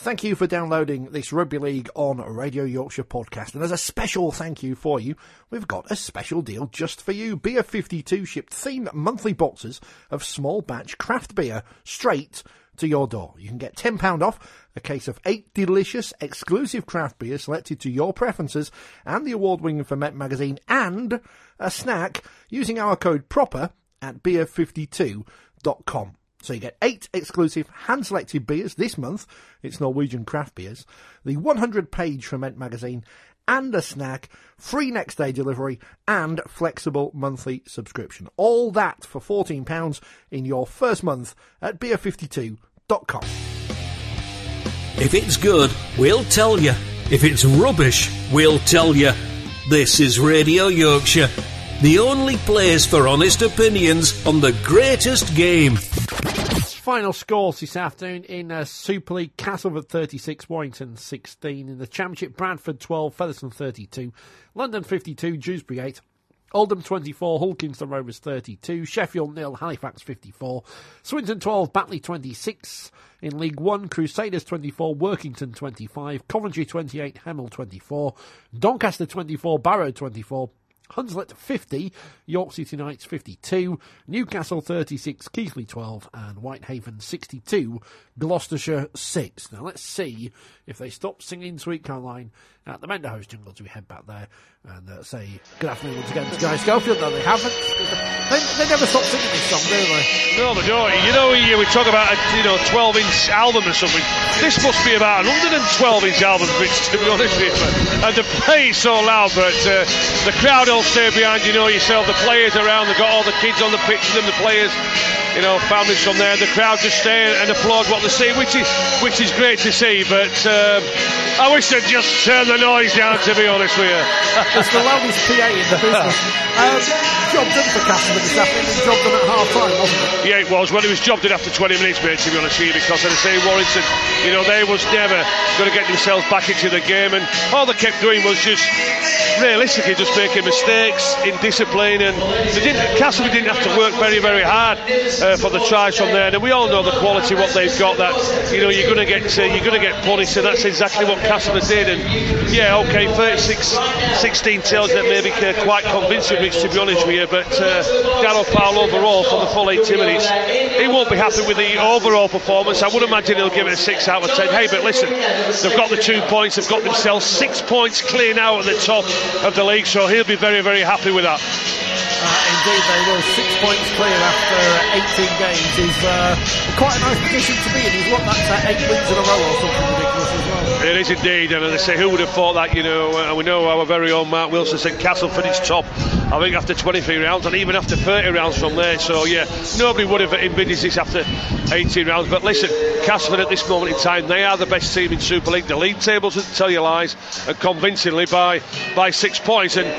Thank you for downloading this Rugby League on Radio Yorkshire podcast. And as a special thank you for you, we've got a special deal just for you. Beer 52 shipped themed monthly boxes of small batch craft beer straight to your door. You can get £10 off a case of 8 delicious exclusive craft beers selected to your preferences and the award-winning Ferment magazine and a snack using our code PROPER at beer52.com. So you get 8 exclusive hand-selected beers this month. It's Norwegian craft beers. The 100-page Ferment magazine and a snack, free next-day delivery and flexible monthly subscription. All that for £14 in your first month at beer52.com. If it's good, we'll tell you. If it's rubbish, we'll tell you. This is Radio Yorkshire, the only place for honest opinions on the greatest game. Final scores this afternoon in Super League: Castleford 36, Warrington 16. In the Championship, Bradford 12, Featherstone 32, London 52, Dewsbury 8, Oldham 24, Hull Kingston Rovers 32, Sheffield 0, Halifax 54, Swinton 12, Batley 26. In League 1, Crusaders 24, Workington 25, Coventry 28, Hemel 24, Doncaster 24, Barrow 24, Hunslet 50, York City Knights 52, Newcastle 36, Keighley 12 and Whitehaven 62, Gloucestershire 6. Now let's see if they stop singing Sweet Caroline at the Menderhouse Jungle as we head back there and say good afternoon once again to Guy Schofield. No, they haven't. They never stop singing this song, do they? No, they don't. You know, we talk about a 12-inch album or something. This must be about an 112-inch album, Rich, to be honest with you. And the play is so loud, but the crowd all stay behind. You know yourself, the players around, they've got all the kids on the pitch and the players, families from there. The crowd just stay and applaud what they see, which is great to see. But I wish they'd just turn the noise down, to be honest with you. It's the loudest PA in the business. Job done for Castleford this afternoon, and job done at half time, wasn't it? Yeah, it was. Well, it was job done after 20 minutes, mate, to be honest with you, because as I say, Warrington, they was never going to get themselves back into the game, and all they kept doing was just realistically just making mistakes in discipline, and Castleford didn't have to work very, very hard for the tries from there. And we all know the quality what they've got. That you're going to get punished, and that's exactly what Castleford did. And yeah, okay, 36-16 tells that maybe quite convincing, Rich, to be honest with you. But Darryl Powell overall for the full 80 minutes, he won't be happy with the overall performance. I would imagine he'll give it a 6 out of 10. Hey, but listen, they've got the 2 points. They've got themselves 6 points clear now at the top of the league, so he'll be very, very happy with that. Indeed they will. 6 points clear after 18 games is quite a nice position to be in. He's won that 8 wins in a row or something ridiculous as well. It is indeed, and as I say, who would have thought that, and we know our very own Mark Wilson said Castleford is top, I think, after 23 rounds and even after 30 rounds from there. So yeah, nobody would have envisaged this after 18 rounds. But listen, Castleford at this moment in time, they are the best team in Super League. The league tables doesn't tell you lies, and convincingly by 6 points. And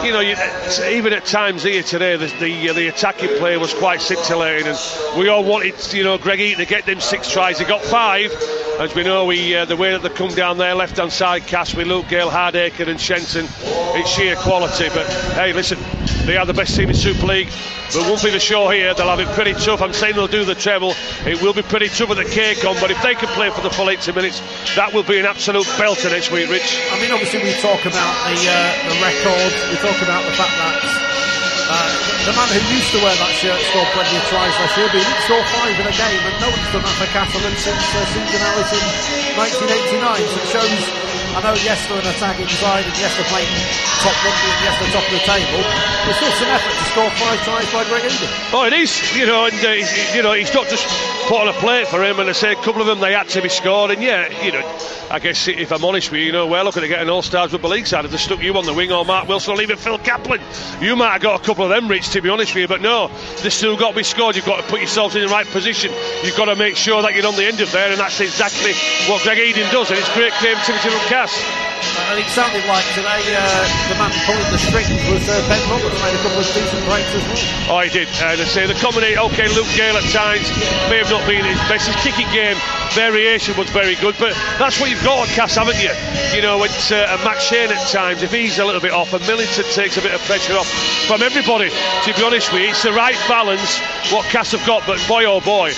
even at times here today, the attacking play was quite scintillating, and we all wanted Greg Eaton to get them 6 tries. He got 5, as we know. The way that they come down there, left hand side cast with Luke Gale, Hardacre and Shenton, it's sheer quality. But hey, listen, they are the best team in Super League. But one thing for sure here, they'll have it pretty tough. I'm saying they'll do the treble. It will be pretty tough with the cake on, but if they can play for the full 80 minutes, that will be an absolute belter next week, Rich. I mean, obviously we talk about the record, we talk about the fact that the man who used to wear that shirt scored plenty of tries last year, but he didn't score 5 in a game, and no one's done that for Castleford since Susan Ellis in 1989. So it shows, I know, yes, they're an attacking side, and yes, they're playing top rugby, and yes, they're top of the table. There's still some effort to score 5 tries by Greg Egan. Oh, it is, and he's not just put on a plate for him, and I say a couple of them they had to be scored, and yeah, I guess if I'm honest with you, we're looking to get an All-Stars Rugby League side. If they stuck you on the wing or Mark Wilson or even Phil Kaplan, you might have got a couple of them, Rich, to be honest with you, but no, they've still got to be scored. You've got to put yourselves in the right position. You've got to make sure that you're on the end of there, and that's exactly what Greg Eden does, and it's great creativity from Cass. And it sounded like today the man pulling the strings was Ben Roberts, made a couple of decent breaks as well. Oh, he did. And I say the combination, okay, Luke Gale at times may have not been his best. His kicking game variation was very good, but that's what you've got on Cass, haven't you? It's Max Shane at times, if he's a little bit off, and Millington takes a bit of pressure off from everybody. To be honest with you, it's the right balance what Cass have got, but boy oh boy,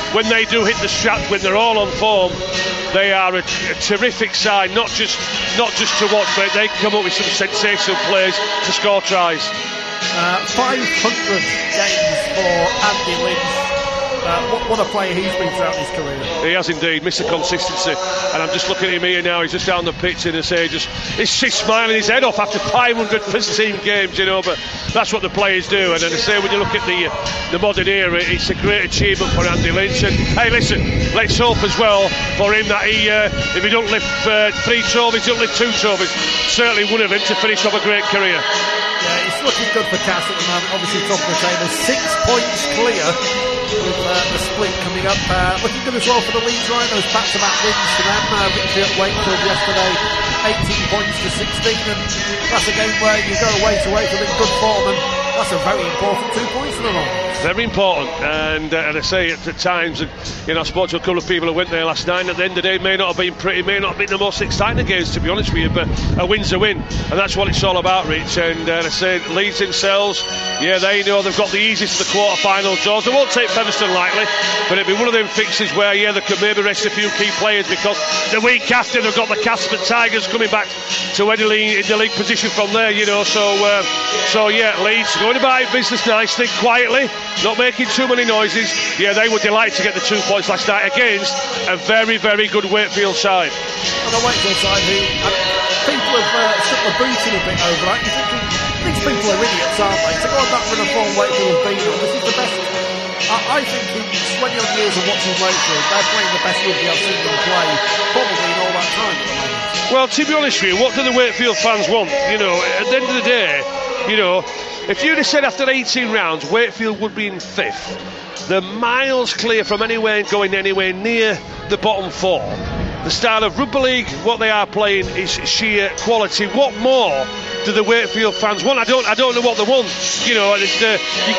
when they do hit the straps, when they're all on form, they are a terrific side, not just to watch, but they come up with some sensational plays to score tries. 500 games for Andy Lynch. What a player he's been throughout his career. He has indeed, Mr. Consistency. And I'm just looking at him here now, he's just down the pitch and he's smiling his head off after 500 first-team games, but that's what the players do. And I say, when you look at the modern era, it's a great achievement for Andy Lynch. And hey, listen, let's hope as well for him that he, if he don't lift 3 trophies, he'll lift 2 trophies. Certainly one of them to finish off a great career. Yeah, it's looking good for Cass at the moment. Obviously, top of the table, 6 points clear. With the split coming up, looking good as well for the Leeds Rhinos. Back-to-back wins for them. Victory at Wakefield yesterday, 18 points to 16, and that's a game where you go away to Wakefield in good form, and that's a very important 2 points for the Rhinos. Very important, and I say at times, I spoke to a couple of people who went there last night, and at the end of the day, it may not have been pretty, may not have been the most exciting games, to be honest with you, but a win's a win, and that's what it's all about, Rich. And I say, Leeds themselves, yeah, they know they've got the easiest of the quarter-final draws. They won't take Featherstone lightly, but it'll be one of them fixes where, yeah, they could maybe rest a few key players, because the week after they've got the Casper Tigers coming back to in the league position from there, so yeah, Leeds going about business nicely, quietly, not making too many noises. Yeah, they were delighted to get the 2 points last night against a very, very good Wakefield side. And a Wakefield side who people have stuck the boot in a bit over that. You're thinking, these people are idiots, aren't they? To go on that run of form Wakefield has been on, this is the best. I think in 20 odd years of watching Wakefield, they're playing the best rugby I've seen them play, probably in all that time. Well, to be honest with you, what do the Wakefield fans want? At the end of the day, if you'd have said after 18 rounds Wakefield would be in 5th, they're miles clear from going anywhere near the bottom 4. The style of rugby league, what they are playing, is sheer quality. What more do the Wakefield fans want? I don't know what they want. You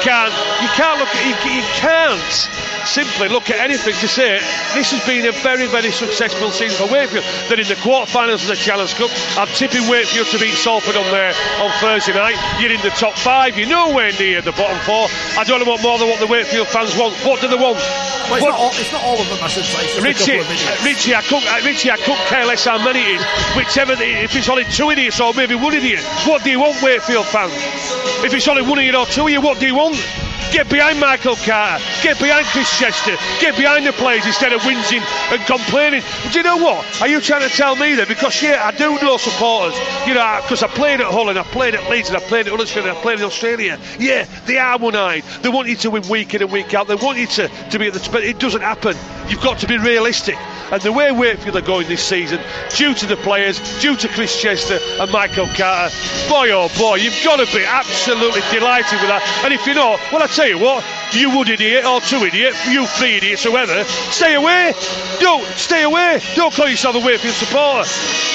can't simply look at anything to say this has been a very, very successful season for Wakefield. They're in the quarterfinals of the Challenge Cup. I'm tipping Wakefield to beat Salford on Thursday night. You're in the top 5. You're nowhere near the bottom 4. I don't know what more than what the Wakefield fans want. What do they want? Well, it's not all of them, I should say. Richie, I couldn't care less how many it is. If it's only 2 idiots or maybe 1 idiot, what do you want, Wakefield fans? If it's only 1 idiot or 2 of you, what do you want? Get behind Michael Carter, get behind Chris Chester, get behind the players instead of whinging and complaining. Do you know what? Are you trying to tell me that? Because, yeah, I do know supporters, because I played at Hull and I played at Leeds and I played at Huddersfield and I played in Australia. Yeah, they are one-eyed. They want you to win week in and week out. They want you to be at the... But it doesn't happen. You've got to be realistic. And the way Wakefield are going this season, due to the players, due to Chris Chester and Michael Carter, boy oh boy, you've got to be absolutely delighted with that. And if you're not, well, I tell you what, you 1 idiot or 2 idiot, you 3 idiots, whoever, stay away. Don't call yourself a Wakefield supporter.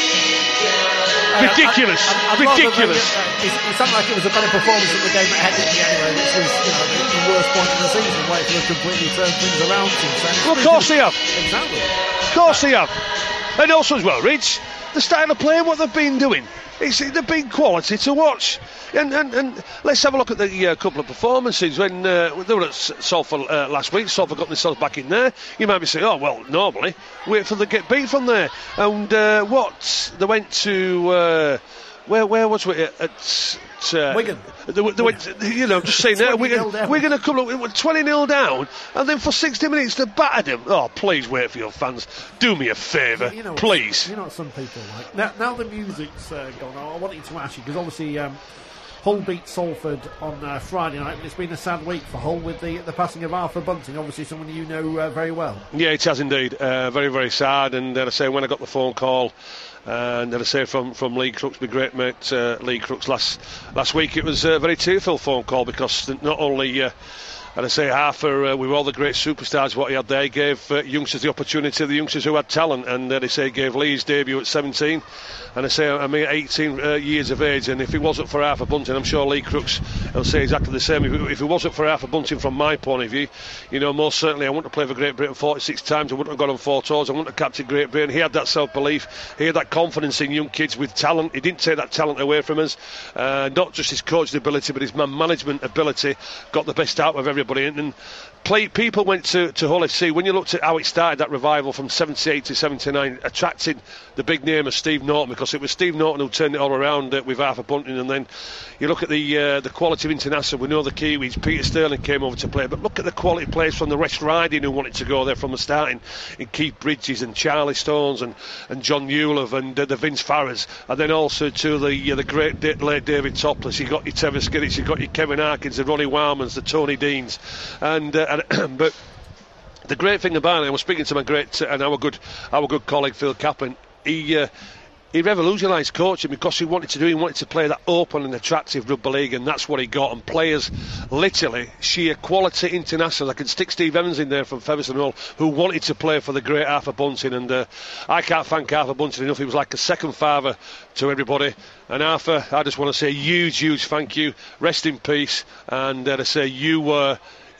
Ridiculous. Ridiculous. It sounded like it was a better performance in the game at Headingley anyway, which was the worst point of the season. Wakefield completely turned things around since then. Well, of course they have. Exactly. Of course they have. And also as well, Rich, the style of play, what they've been doing, they've been quality to watch. And let's have a look at the couple of performances. When they were at Salford last week, Salford got themselves back in there. You might be saying, oh, well, normally, wait for them to get beat from there. And they went to... where was we at Wigan. They went, just saying that Wigan a couple of 20-0 down, and then for 60 minutes they battered them. Oh, please, Wakefield fans, do me a favour, please. You know what some people like. Now the music's gone. I wanted to ask you, because obviously Hull beat Salford on Friday night, but it's been a sad week for Hull with the passing of Arthur Bunting, obviously someone you know very well. Yeah, it has indeed. Very, very sad. And I say, when I got the phone call, and I say from Lee Crooks, my great mate Lee Crooks, last week, it was a very tearful phone call, because not only and I say Arthur, with all the great superstars what he had there, he gave youngsters the opportunity, the youngsters who had talent, and they say gave Lee his debut at 17, and I say, 18 years of age, and if it wasn't for Arthur Bunting, I'm sure Lee Crooks will say exactly the same. If it wasn't for Arthur Bunting, from my point of view, most certainly I wouldn't have played for Great Britain 46 times, I wouldn't have got on 4 tours, I wouldn't have captained Great Britain. He had that self-belief, he had that confidence in young kids with talent. He didn't take that talent away from us, not just his coaching ability, but his man management ability, got the best out of everybody. everybody. And people went to Hull FC. When you looked at how it started, that revival from 78 to 79, attracted the big name of Steve Norton, because it was Steve Norton who turned it all around with Arthur Bunting. And then you look at the quality of international. We know the Kiwis. Peter Sterling came over to play, but look at the quality players from the West Riding who wanted to go there from the starting, in Keith Bridges and Charlie Stones and John Newlove and the Vince Farrers, and then also to the great late David Topless. You got your Trevor Skinnitts, you got your Kevin Harkins, the Ronnie Wildmans, the Tony Deans, but the great thing about it, I was speaking to my great and our good colleague Phil Kaplan. He revolutionised coaching because he wanted to play that open and attractive rugby league, and that's what he got. And players, literally sheer quality internationals. I can stick Steve Evans in there from Featherstone Hall, who wanted to play for the great Arthur Bunting, and I can't thank Arthur Bunting enough. He was like a second father to everybody. And Arthur, I just want to say a huge thank you. Rest in peace. And to say you were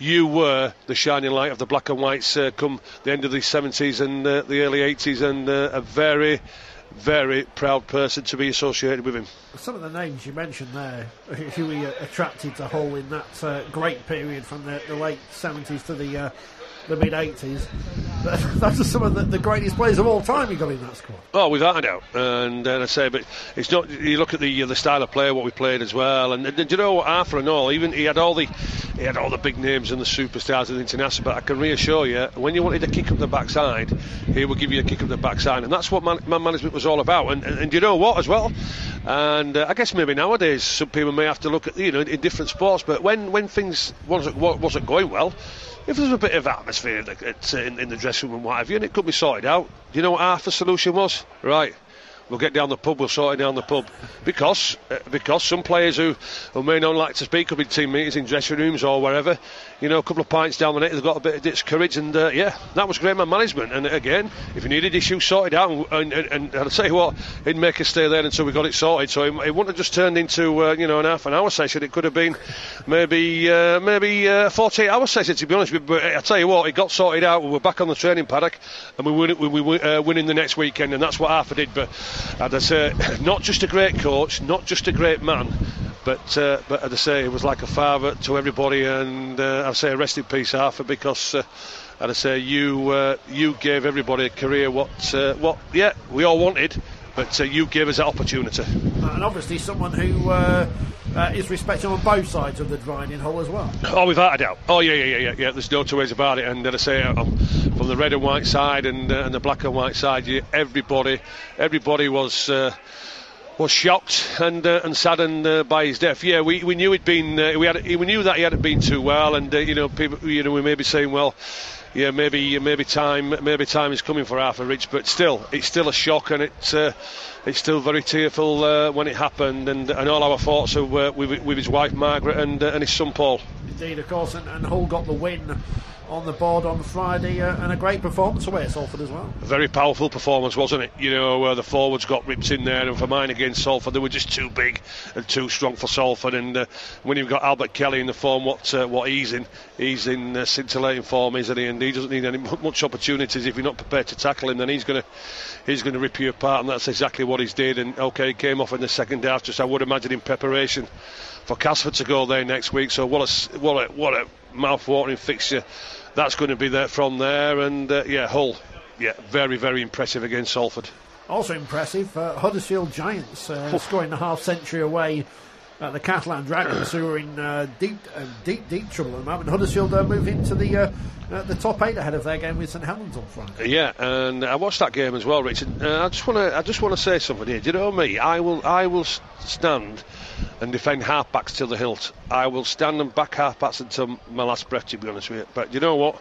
the shining light of the black and whites come the end of the 70s and the early 80s, and a very, very proud person to be associated with him. Some of the names you mentioned there, who he attracted to Hull in that great period from the late 70s to the mid-80s, those are some of the greatest players of all time he got in that squad. Oh, without a doubt. And I say, but it's not. You look at the style of play, what we played as well, and you know, Arthur and all. Even he had all the big names and the superstars of the international. But I can reassure you, when you wanted a kick up the backside, he would give you a kick up the backside, and that's what man management was all about. And you know what as well. And I guess maybe nowadays some people may have to look at in different sports, but when things wasn't going well, if there's a bit of atmosphere in the dressing room and what have you, and it could be sorted out. Do you know what Arthur's solution was? Right, we'll get down the pub, we'll sort it down the pub. Because some players who may not like to speak up in team meetings, in dressing rooms or wherever, a couple of pints down the net, they've got a bit of ditch courage, and that was great man management. And again, if you needed issues sorted out, and I'll tell you what, he'd make us stay there until we got it sorted. So it wouldn't have just turned into an half an hour session. It could have been maybe a 48-hour session, to be honest with you. But I tell you what, it got sorted out. We were back on the training paddock, and we were winning the next weekend, and that's what Arthur did. But as I say, not just a great coach, not just a great man, but as I say, it was like a father to everybody. And I say rest in peace, Arthur, because as I say, you gave everybody a career what we all wanted, but you gave us that opportunity. And obviously someone who is respected on both sides of the divide in Hull as well. Oh, without a doubt. Oh, yeah. There's no two ways about it. And as I say, from the red and white side and the black and white side, everybody was shocked and saddened by his death. Yeah, we knew he'd been. We knew that he hadn't been too well, and people, we may be saying, well, yeah, maybe time is coming for Arthur Rich, but still, it's still a shock, and it's still very tearful when it happened, and all our thoughts are with his wife Margaret and his son Paul. Indeed, of course, and Hull got the win on the board on Friday, and a great performance away at Salford as well. A very powerful performance, wasn't it? The forwards got ripped in there, and for mine against Salford, they were just too big and too strong for Salford. And when you've got Albert Kelly in the form, what he's in scintillating form, isn't he? And he doesn't need much opportunities. If you're not prepared to tackle him, then he's going to rip you apart, and that's exactly what he's did. And okay, he came off in the second half, just I would imagine in preparation for Castleford to go there next week. So what a mouth-watering fixture that's going to be there from there. And Hull, very, very impressive against Salford. Also impressive, Huddersfield Giants scoring a half-century away at the Catalan Dragons, who are in deep trouble at the moment. Huddersfield move into the top 8 ahead of their game with St Helens on Friday. Yeah, and I watched that game as well, Richard. I just want to say something here. Do you know me? I will stand and defend halfbacks till the hilt. I will stand and back halfbacks until my last breath, to be honest with you. But you know what?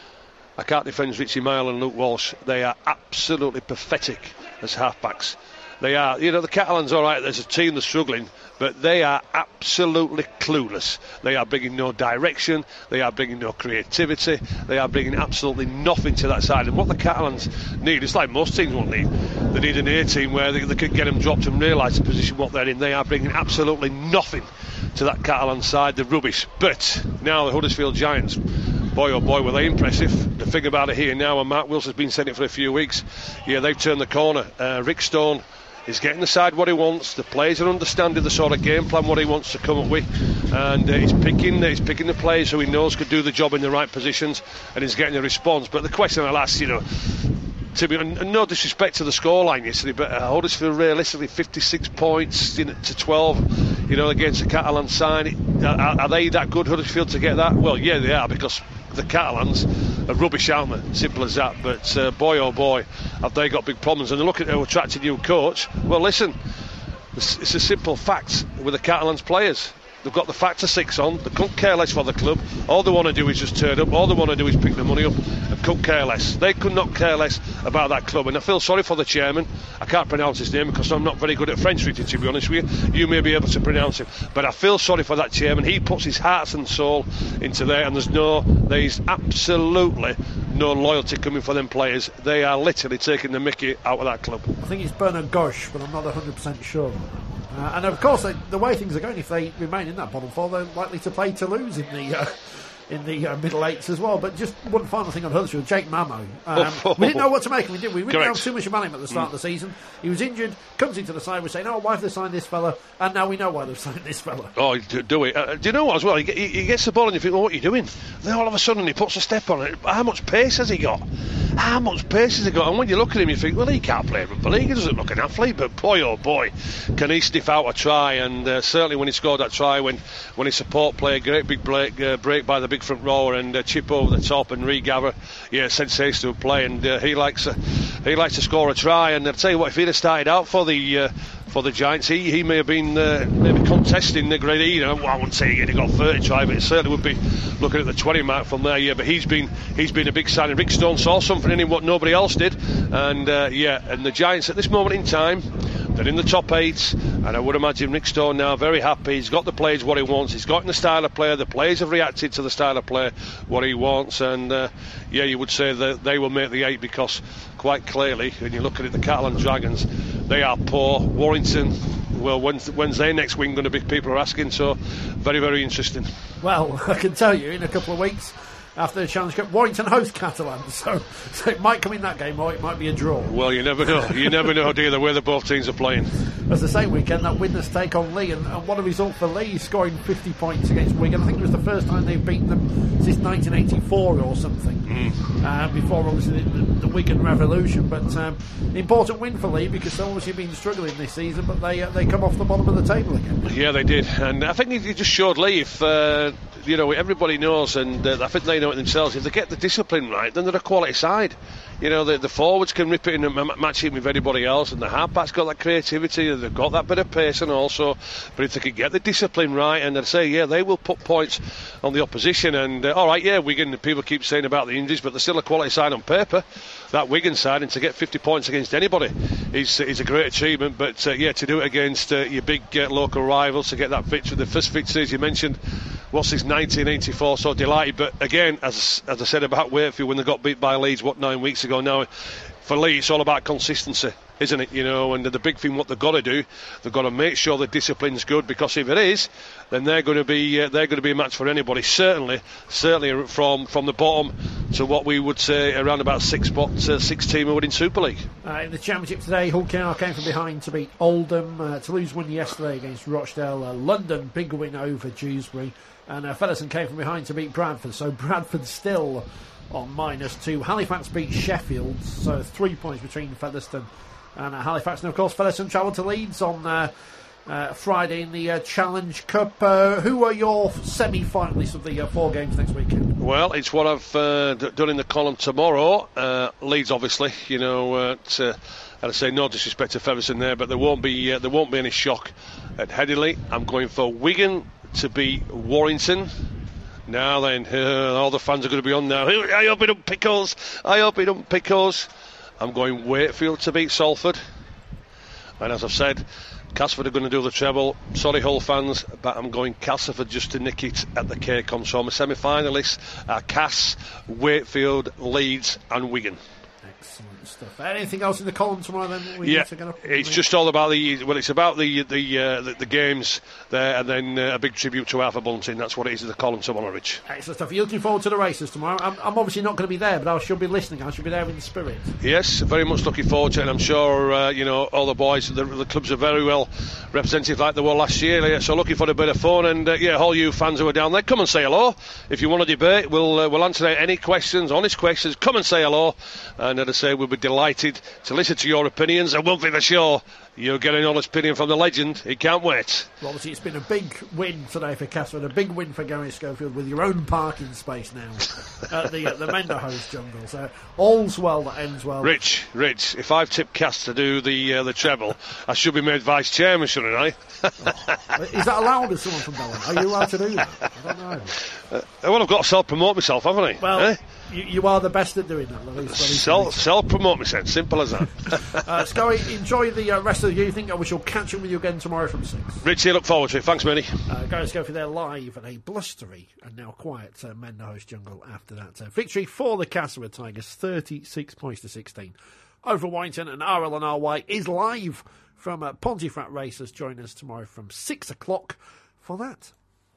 I can't defend Richie Mile and Luke Walsh. They are absolutely pathetic as halfbacks. They are. The Catalans, all right, there's a team that's struggling, but they are absolutely clueless. They are bringing no direction, they are bringing no creativity, they are bringing absolutely nothing to that side. And what the Catalans need, it's like most teams won't need. They need an A team where they can get them dropped and realise the position what they're in. They are bringing absolutely nothing to that Catalan side. They're rubbish. But now the Huddersfield Giants, boy oh boy, were they impressive. The thing about it here now, and Mark Wilson's been saying it for a few weeks, they've turned the corner. Rick Stone He's getting the side what he wants. The players are understanding the sort of game plan what he wants to come up with, and he's picking the players who he knows could do the job in the right positions, and he's getting a response. But the question I'll ask, to be, and no disrespect to the scoreline yesterday, but Huddersfield realistically 56 points to 12, against the Catalan side. Are they that good, Huddersfield, to get that? Well, yeah, they are, because the Catalans are rubbish, aren't they? Simple as that. But boy, oh boy, have they got big problems. And they look at who attracted new coach. Well, listen, it's a simple fact with the Catalans players. They've got the factor 6 on. They couldn't care less for the club. All they want to do is just turn up. All they want to do is pick the money up and couldn't care less. They could not care less about that club. And I feel sorry for the chairman. I can't pronounce his name because I'm not very good at French reading, to be honest with you. You may be able to pronounce him. But I feel sorry for that chairman. He puts his heart and soul into there, and there's absolutely no loyalty coming for them players. They are literally taking the mickey out of that club. I think it's Bernard Gosh, but I'm not 100% sure. And of course, the way things are going, if they remain in that bottom four, they're likely to play Toulouse in the middle eights as well. But just one final thing on Huddersfield, Jake Mamo. We didn't know what to make of him, did we? We didn't know too much about him at the start of the season. He was injured, comes into the side, we're saying, why have they signed this fella? And now we know why they've signed this fella. Oh, do we? Do you know what as well? He gets the ball and you think, well, what are you doing? Then all of a sudden he puts a step on it. How much pace has he got? And when you look at him, you think, well, he can't play rugby league. He doesn't look an athlete, but boy, oh boy, can he sniff out a try. And certainly when he scored that try, when his support play, a great big break by the big front rower and chip over the top and regather, sensational play. And he likes to score a try. And I'll tell you what, if he'd have started out for the Giants, he may have been maybe contesting the grade E. I wouldn't say he'd have got 30 try, but it certainly would be looking at the 20 mark from there. Yeah, but he's been a big signing. Rick Stone saw something in him what nobody else did, and and the Giants at this moment in time, they're in the top 8, and I would imagine Rick Stone now very happy. He's got the players what he wants. He's got in the style of player. The players have reacted to the style of play what he wants, and you would say that they will make the 8, because quite clearly, when you look at it, the Catalan Dragons, they are poor. Warrington, well, when's their next win going to be? People are asking, so very, very interesting. Well, I can tell you, in a couple of weeks, after the Challenge Cup, Warrington host Catalan, so it might come in that game, or it might be a draw. Well, you never know. You never know, do you, the way the both teams are playing. As the same weekend, that Widnes take on Lee, and what a result for Lee, scoring 50 points against Wigan. I think it was the first time they've beaten them since 1984 or something, before obviously the Wigan Revolution. But an important win for Lee, because they've obviously been struggling this season, but they come off the bottom of the table again. Yeah, they did, and I think he just showed Lee, if everybody knows, and I think they know it themselves, if they get the discipline right, then they're a quality side. The forwards can rip it in and match it with anybody else, and the halfbacks got that creativity, they've got that bit of pace, and also, but if they can get the discipline right, and I'd say, they will put points on the opposition. And Wigan, people keep saying about the injuries, but they're still a quality side on paper, that Wigan side, and to get 50 points against anybody is a great achievement. But to do it against your big local rivals, to get that victory, the first victory, as you mentioned, was since 1984, so delighted. But again, as I said about Wakefield when they got beat by Leeds 9 weeks ago now, for Lee it's all about consistency, isn't it? And the big thing what they've got to do, they've got to make sure the discipline's good, because if it is, then they're going to be a match for anybody. Certainly from the bottom to what we would say around about 6 team who would in Super League. In the Championship today, Hull KR came from behind to beat Oldham. Toulouse won yesterday against Rochdale. London, big win over Dewsbury. And Featherstone came from behind to beat Bradford. So Bradford still on -2. Halifax beat Sheffield, so 3 points between Featherstone and Halifax. And of course, Featherstone travelled to Leeds on Friday in the Challenge Cup. Who are your semi-finalists of the 4 games next weekend? Well, it's what I've done in the column tomorrow. Leeds, obviously, I'd say no disrespect to Featherstone there, but there won't be any shock at Headingley. I'm going for Wigan to beat Warrington. Now then, all the fans are going to be on now. I hope it don't pickles. I'm going Wakefield to beat Salford. And as I've said, Castleford are going to do the treble. Sorry, Hull fans, but I'm going Castleford just to nick it at the K-Com. So my semi-finalists are Cass, Wakefield, Leeds and Wigan. Excellent stuff. Anything else in the column tomorrow then? It's just all about it's about the games there, and then a big tribute to Arthur Bunting. That's what it is in the column tomorrow, Rich. Excellent stuff. Are you looking forward to the races tomorrow? I'm obviously not going to be there, but I should be listening. I should be there in the spirit. Yes, very much looking forward to it, and I'm sure all the boys, the clubs are very well represented like they were last year. So looking for a bit of fun, and all you fans who are down there, come and say hello. If you want to debate, we'll answer any questions, honest questions. Come and say hello, and as I say, we'll be delighted to listen to your opinions. And one thing for sure, you're getting an honest opinion from the legend. He can't wait. Well, obviously, it's been a big win today for Castleford, a big win for Gary Schofield with your own parking space now at the Menderhose Jungle. So all's well that ends well. Rich, if I've tipped Cass to do the treble, I should be made vice chairman, shouldn't I? Is that allowed as someone from Bellingham? Are you allowed to do that? I don't know. Well, I've got to self-promote myself, haven't I? Well, you are the best at doing that, Louise. Self-promote myself, simple as that. Scully, enjoy the rest of the evening, and we shall catch up with you again tomorrow from 6. Richie, look forward to it. Thanks, Minnie. Gary Schofield there live at a blustery and now quiet Menderhose Jungle after that victory for the Castleford Tigers, 36 points to 16 over Warrington, and RLNRY is live from Pontefract Racers. Join us tomorrow from 6 o'clock for that.